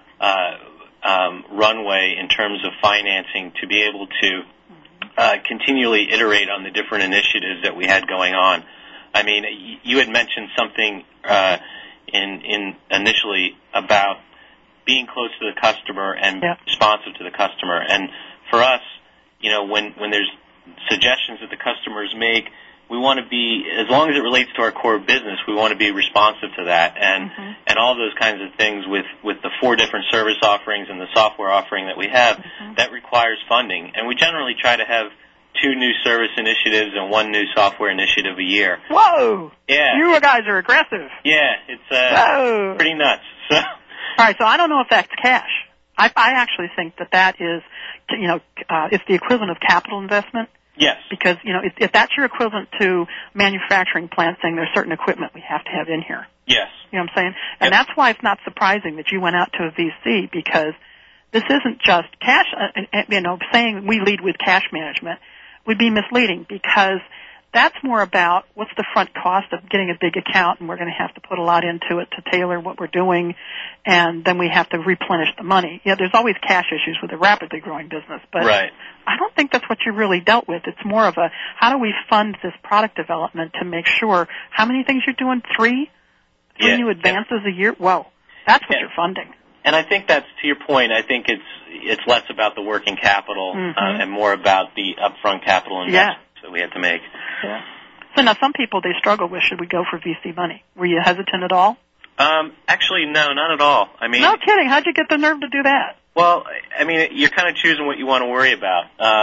runway in terms of financing to be able to continually iterate on the different initiatives that we had going on. I mean, you had mentioned something in initially about being close to the customer and responsive to the customer. And for us, you know, when there's suggestions that the customers make, we want to be, as long as it relates to our core business, we want to be responsive to that. And all those kinds of things with the 4 different service offerings and the software offering that we have, that requires funding. And we generally try to have 2 new service initiatives and 1 new software initiative a year. Whoa! Yeah. You guys are aggressive. Yeah, it's pretty nuts. So. All right, so I don't know if that's cash. I actually think that is, you know, it's the equivalent of capital investment. Yes. Because, you know, if that's your equivalent to manufacturing plant saying there's certain equipment we have to have in here. Yes. You know what I'm saying? And that's why it's not surprising that you went out to a VC, because this isn't just cash, you know, saying we lead with cash management would be misleading, because that's more about what's the front cost of getting a big account, and we're going to have to put a lot into it to tailor what we're doing, and then we have to replenish the money. Yeah, there's always cash issues with a rapidly growing business, but right. I don't think that's what you really dealt with. It's more of a, how do we fund this product development to make sure, how many things you're doing? 3 new advances a year? Whoa, that's what you're funding. And I think that's, to your point, I think it's less about the working capital and more about the upfront capital investments that we had to make. Yeah. So now some people, they struggle with, should we go for VC money? Were you hesitant at all? Actually, no, not at all. I mean, no kidding. How'd you get the nerve to do that? Well, I mean, you're kind of choosing what you want to worry about.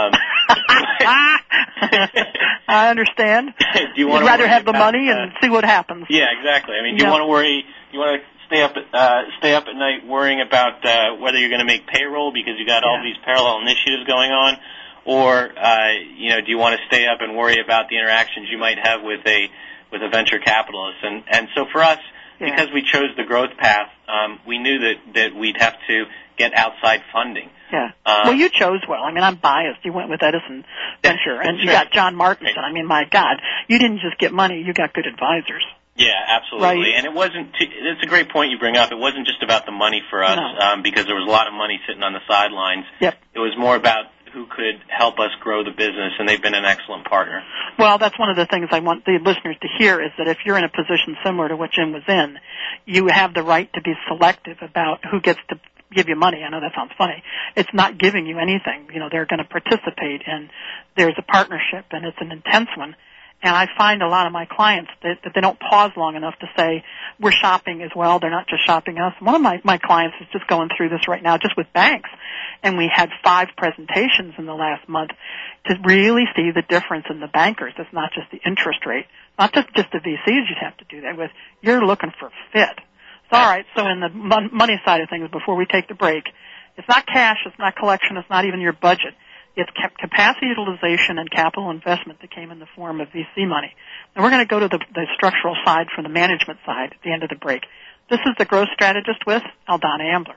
I understand. Do you want You'd rather have the about, money and see what happens. Yeah, exactly. I mean, do you want to worry? You want to stay up at night worrying about whether you're going to make payroll because you got all these parallel initiatives going on, or you know, do you want to stay up and worry about the interactions you might have with a venture capitalist? And so for us, because we chose the growth path, we knew that we'd have to get outside funding. Yeah. Well, you chose well. I mean, I'm biased. You went with Edison Venture, and you got John Martinson. I mean, my God, you didn't just get money; you got good advisors. Yeah, absolutely. Right. And it wasn't. It's a great point you bring up. It wasn't just about the money for us, because there was a lot of money sitting on the sidelines. Yep. It was more about who could help us grow the business, and they've been an excellent partner. Well, that's one of the things I want the listeners to hear, is that if you're in a position similar to what Jim was in, you have the right to be selective about who gets to give you money. I know that sounds funny. It's not giving you anything. You know, they're going to participate, and there's a partnership, and it's an intense one. And I find a lot of my clients that they don't pause long enough to say, we're shopping as well. They're not just shopping us. One of my clients is just going through this right now just with banks. And we had 5 presentations in the last month to really see the difference in the bankers. It's not just the interest rate. Not just the VCs you'd have to do that with. You're looking for fit. So, all right, so in the money side of things, before we take the break, it's not cash, it's not collection, it's not even your budget. It's capacity utilization and capital investment that came in the form of VC money. And we're going to go to the structural side from the management side at the end of the break. This is The Growth Strategist with Aldana Ambler.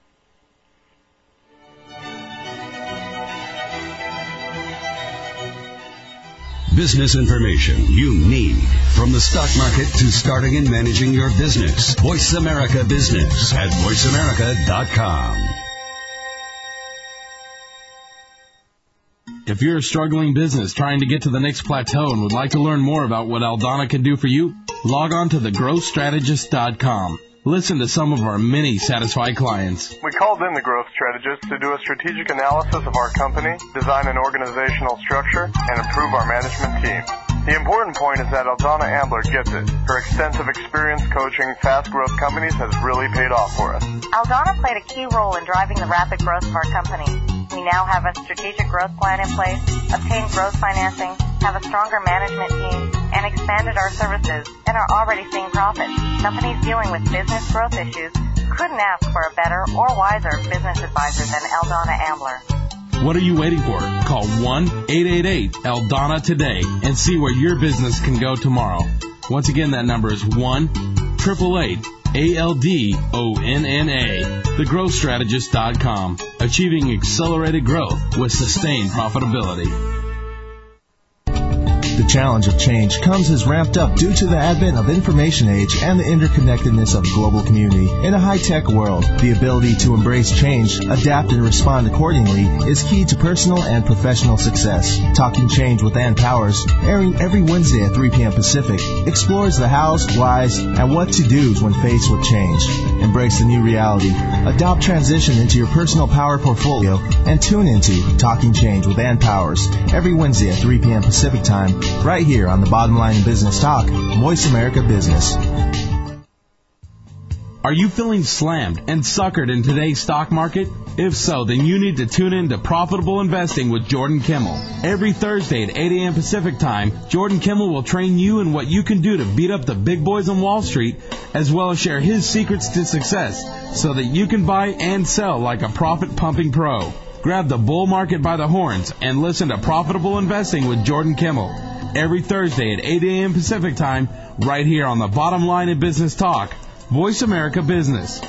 Business information you need. From the stock market to starting and managing your business. Voice America Business at voiceamerica.com. If you're a struggling business trying to get to the next plateau and would like to learn more about what Aldana can do for you, log on to thegrowthstrategist.com. Listen to some of our many satisfied clients. We called in the Growth Strategist to do a strategic analysis of our company, design an organizational structure, and improve our management team. The important point is that Aldana Ambler gets it. Her extensive experience coaching fast-growth companies has really paid off for us. Aldana played a key role in driving the rapid growth of our company. We now have a strategic growth plan in place, obtained growth financing, have a stronger management team, and expanded our services, and are already seeing profits. Companies dealing with business growth issues couldn't ask for a better or wiser business advisor than Aldana Ambler. What are you waiting for? Call 1-888-ALDANA today and see where your business can go tomorrow. Once again, that number is 1-888 888-ALDONNA. TheGrowthStrategist.com. Achieving accelerated growth with sustained profitability. The challenge of change comes as ramped up due to the advent of information age and the interconnectedness of global community. In a high-tech world, the ability to embrace change, adapt, and respond accordingly is key to personal and professional success. Talking Change with Ann Powers, airing every Wednesday at 3 p.m. Pacific, explores the hows, whys, and what to-dos when faced with change. Embrace the new reality, adopt transition into your personal power portfolio, and tune into Talking Change with Ann Powers every Wednesday at 3 p.m. Pacific Time, right here on the Bottom Line in Business Talk, Voice America Business. Are you feeling slammed and suckered in today's stock market? If so, then you need to tune in to Profitable Investing with Jordan Kimmel. Every Thursday at 8 a.m. Pacific Time, Jordan Kimmel will train you in what you can do to beat up the big boys on Wall Street, as well as share his secrets to success so that you can buy and sell like a profit-pumping pro. Grab the bull market by the horns and listen to Profitable Investing with Jordan Kimmel every Thursday at 8 a.m. Pacific Time, right here on the Bottom Line in Business Talk, Voice America Business.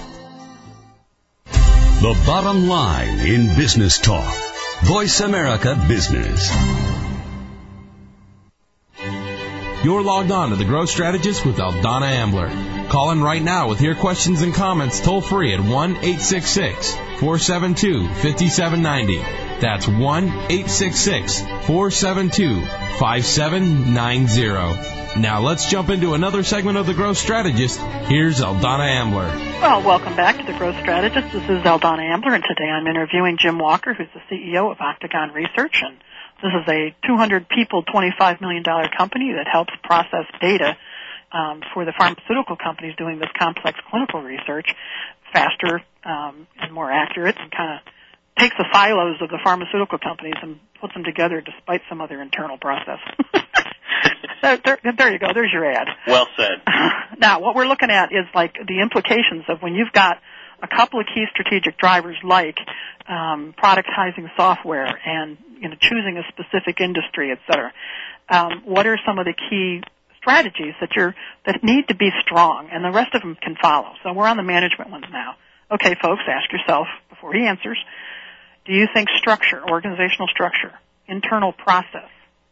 The Bottom Line in Business Talk, Voice America Business. You're logged on to The Growth Strategist with Aldana Ambler. Call in right now with your questions and comments toll free at 1-866-472-5790. That's 1-866-472-5790. Now let's jump into another segment of The Growth Strategist. Here's Aldana Ambler. Well, welcome back to The Growth Strategist. This is Aldana Ambler, and today I'm interviewing Jim Walker, who's the CEO of Octagon Research. And this is a 200-people, $25 million company that helps process data for the pharmaceutical companies doing this complex clinical research faster and more accurate, and kind of takes the silos of the pharmaceutical companies and puts them together despite some other internal process. There you go. There's your ad. Well said. Now, what we're looking at is like the implications of when you've got a couple of key strategic drivers like productizing software and choosing a specific industry, et cetera. What are some of the key strategies that need to be strong, and the rest of them can follow? So we're on the management ones now. Okay, folks, ask yourself before he answers, do you think structure, organizational structure, internal process,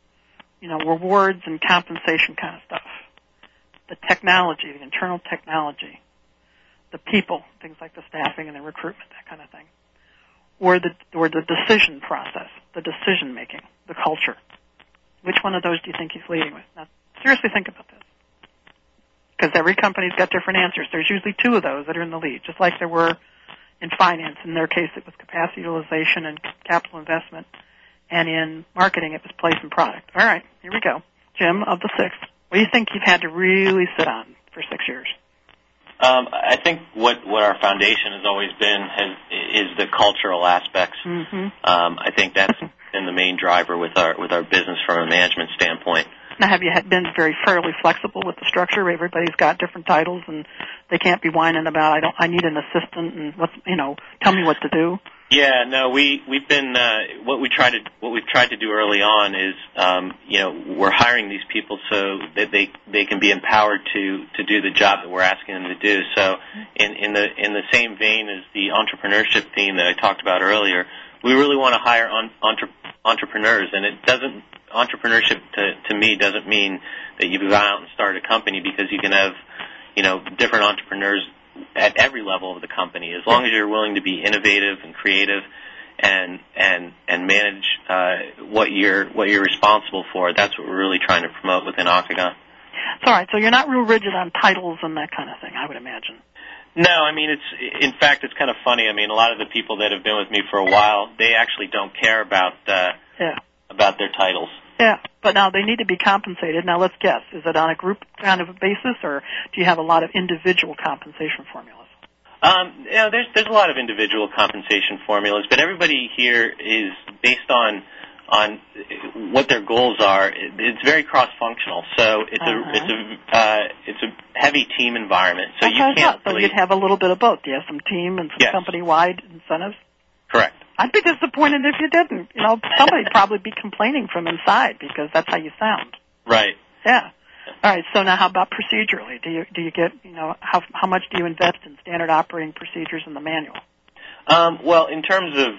rewards and compensation kind of stuff, the technology, the internal technology, the people, things like the staffing and the recruitment, that kind of thing, or the decision process, the decision making, the culture? Which one of those do you think he's leading with? Now, seriously think about this, because every company's got different answers. There's usually two of those that are in the lead, just like there were in finance. In their case, it was capacity utilization and capital investment, and in marketing, it was place and product. All right, here we go. Jim, of the six, what do you think you've had to really sit on for 6 years? I think what our foundation has always been is the cultural aspects. Mm-hmm. I think that's been the main driver with our business from a management standpoint. Now, have you been fairly flexible with the structure? Everybody's got different titles, and they can't be whining about I need an assistant and tell me what to do. Yeah, no, we've been what we've tried to do early on is we're hiring these people so that they can be empowered to do the job that we're asking them to do. So in the same vein as the entrepreneurship theme that I talked about earlier, we really want to hire entrepreneurs, and entrepreneurship to me doesn't mean that you go out and start a company, because you can have different entrepreneurs at every level of the company, as long as you're willing to be innovative and creative and manage what you're responsible for. That's what we're really trying to promote within Octagon. All right, so you're not real rigid on titles and that kind of thing, I would imagine. No, I mean, in fact, it's kind of funny. I mean, a lot of the people that have been with me for a while, they actually don't care about their titles. Yeah, but now they need to be compensated. Now let's guess. Is it on a group kind of a basis, or do you have a lot of individual compensation formulas? There's a lot of individual compensation formulas, but everybody here is based on what their goals are. It's very cross-functional, so it's a heavy team environment. So you can't. So you'd have a little bit of both. You have some team and some company-wide incentives. Correct. I'd be disappointed if you didn't. Somebody'd probably be complaining from inside, because that's how you sound. Right. Yeah. All right. So now, how about procedurally? Do you get how much do you invest in standard operating procedures in the manual? Well, in terms of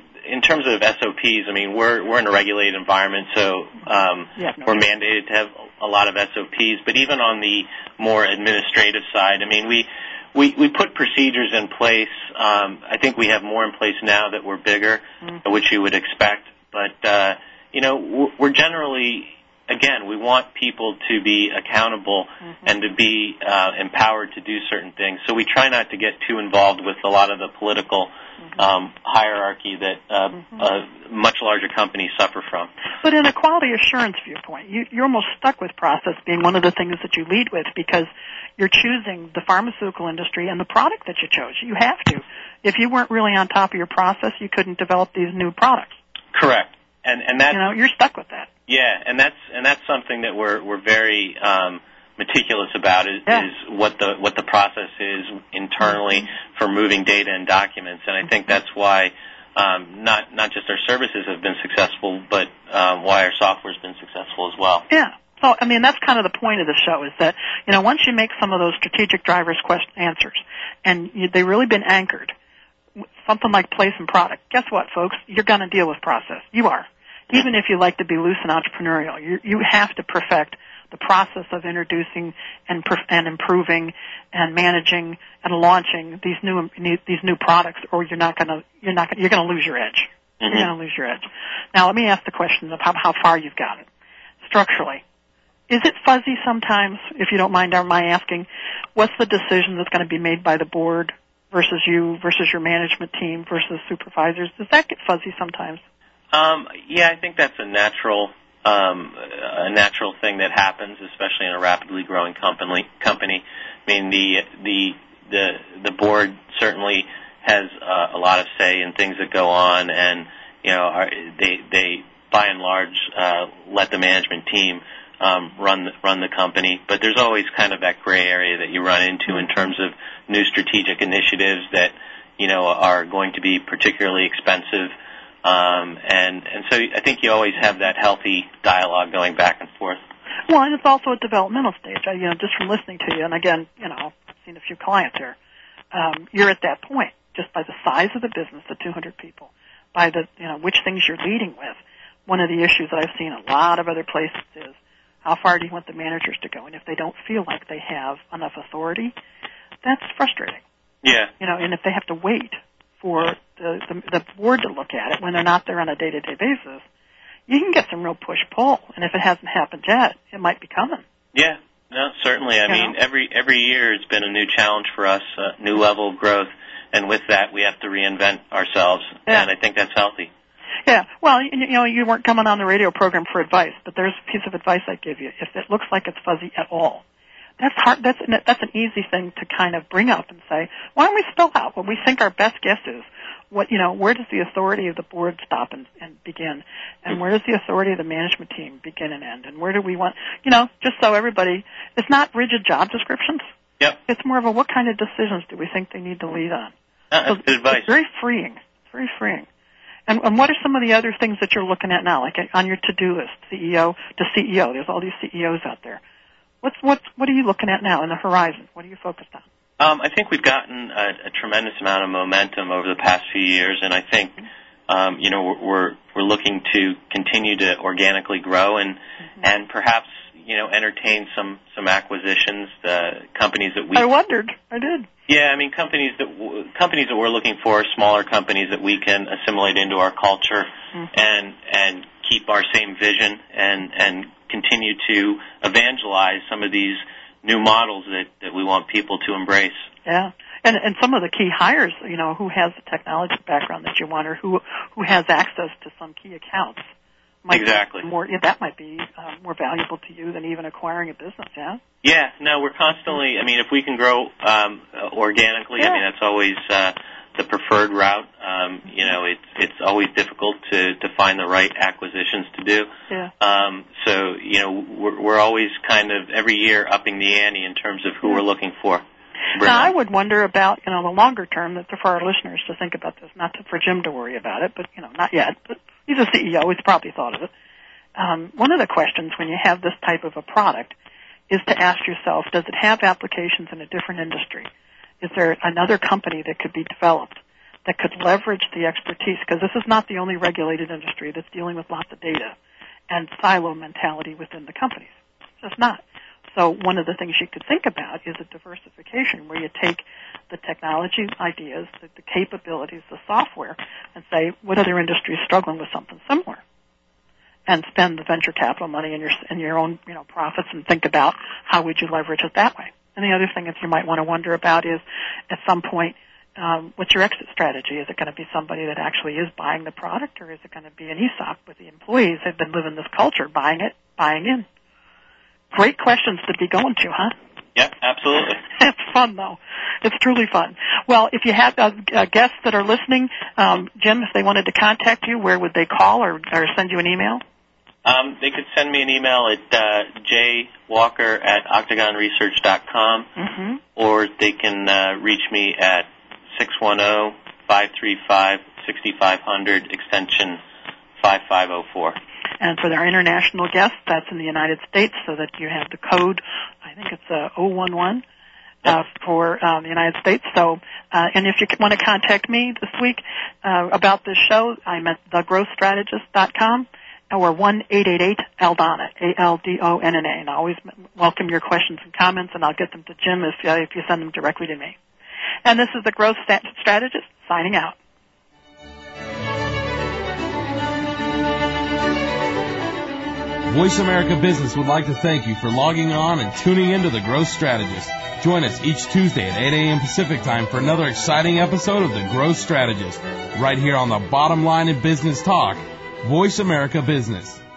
SOPs, I mean, we're in a regulated environment, so we're mandated to have a lot of SOPs. But even on the more administrative side, I mean, we put procedures in place. I think we have more in place now that we're bigger, which you would expect. But we're generally, again, we want people to be accountable and to be empowered to do certain things. So we try not to get too involved with a lot of the political hierarchy that much larger companies suffer from. But in a quality assurance viewpoint, you're almost stuck with process being one of the things that you lead with, because you're choosing the pharmaceutical industry and the product that you chose. You have to. If you weren't really on top of your process, you couldn't develop these new products. Correct. And that's, you're stuck with that. Yeah, and that's something that we're very meticulous about is what the process is internally for moving data and documents. And I think that's why not just our services have been successful, but why our software's been successful as well. Yeah. So, I mean, that's kind of the point of the show, is that, once you make some of those strategic drivers answers, and they've really been anchored, something like place and product, guess what, folks? You're going to deal with process. You are. Even if you like to be loose and entrepreneurial, you have to perfect the process of introducing and improving and managing and launching these new products, or you're going to lose your edge. You're going to lose your edge. Now, let me ask the question of how far you've got it structurally. Is it fuzzy sometimes? If you don't mind my asking, what's the decision that's going to be made by the board versus you versus your management team versus supervisors? Does that get fuzzy sometimes? Yeah, I think that's a natural thing that happens, especially in a rapidly growing company. I mean, the board certainly has a lot of say in things that go on, and they by and large let the management team run the company. But there's always kind of that gray area that you run into in terms of new strategic initiatives that are going to be particularly expensive. And so I think you always have that healthy dialogue going back and forth. Well, and it's also a developmental stage. Just from listening to you, and again, I've seen a few clients here. You're at that point just by the size of the business, the 200 people, by the which things you're leading with. One of the issues that I've seen a lot of other places is how far do you want the managers to go, and if they don't feel like they have enough authority, that's frustrating. Yeah. And if they have to wait for the board to look at it when they're not there on a day-to-day basis, you can get some real push-pull. And if it hasn't happened yet, it might be coming. Yeah, no, certainly. I mean, every year it's been a new challenge for us, a new level of growth, and with that we have to reinvent ourselves, and I think that's healthy. Yeah, well, you weren't coming on the radio program for advice, but there's a piece of advice I'd give you. If it looks like it's fuzzy at all, that's hard. That's an easy thing to kind of bring up and say, why don't we spell out what we think our best guess is? Where does the authority of the board stop and begin? And where does the authority of the management team begin and end? And where do we want, just so everybody, it's not rigid job descriptions. Yep. It's more of a what kind of decisions do we think they need to lead on? That's good advice. It's very freeing. It's very freeing. And what are some of the other things that you're looking at now, like on your to-do list, CEO to CEO? There's all these CEOs out there. What are you looking at now in the horizon? What are you focused on? I think we've gotten a tremendous amount of momentum over the past few years, and I think we're looking to continue to organically grow and perhaps entertain some acquisitions, companies that we. I wondered. I did. Yeah, I mean companies that we're looking for, smaller companies that we can assimilate into our culture and keep our same vision and continue to evangelize some of these new models that we want people to embrace. Yeah. And some of the key hires, who has the technology background that you want, or who has access to some key accounts. Exactly. That might be more valuable to you than even acquiring a business, yeah? Yeah, no, we're constantly, if we can grow organically, that's always the preferred route. It's always difficult to find the right acquisitions to do. Yeah. So, we're always kind of every year upping the ante in terms of who we're looking for. Now, I would wonder about, the longer term, that for our listeners to think about this, not for Jim to worry about it, but, not yet. But he's a CEO. He's probably thought of it. One of the questions when you have this type of a product is to ask yourself, does it have applications in a different industry? Is there another company that could be developed that could leverage the expertise? Because this is not the only regulated industry that's dealing with lots of data and silo mentality within the companies. It's just not. So one of the things you could think about is a diversification where you take the technology ideas, the capabilities, the software, and say, what other industry is struggling with something similar? And spend the venture capital money in your own profits and think about how would you leverage it that way. And the other thing that you might want to wonder about is, at some point, what's your exit strategy? Is it going to be somebody that actually is buying the product, or is it going to be an ESOP with the employees that have been living this culture, buying in? Great questions to be going to, huh? Yep, absolutely. It's fun, though. It's truly fun. Well, if you have guests that are listening, Jim, if they wanted to contact you, where would they call or send you an email? They could send me an email at jwalker@octagonresearch.com, or they can reach me at 610-535-6500, extension 5504. And for our international guests, that's in the United States, so that you have the code, I think it's 011 for the United States. So, and if you want to contact me this week about this show, I'm at thegrowthstrategist.com or 1-888-ALDONNA, ALDONNA. And I always welcome your questions and comments, and I'll get them to Jim if you send them directly to me. And this is the Growth Strategist signing out. Voice America Business would like to thank you for logging on and tuning into the Growth Strategist. Join us each Tuesday at 8 a.m. Pacific Time for another exciting episode of the Growth Strategist, right here on the Bottom Line in Business Talk, Voice America Business.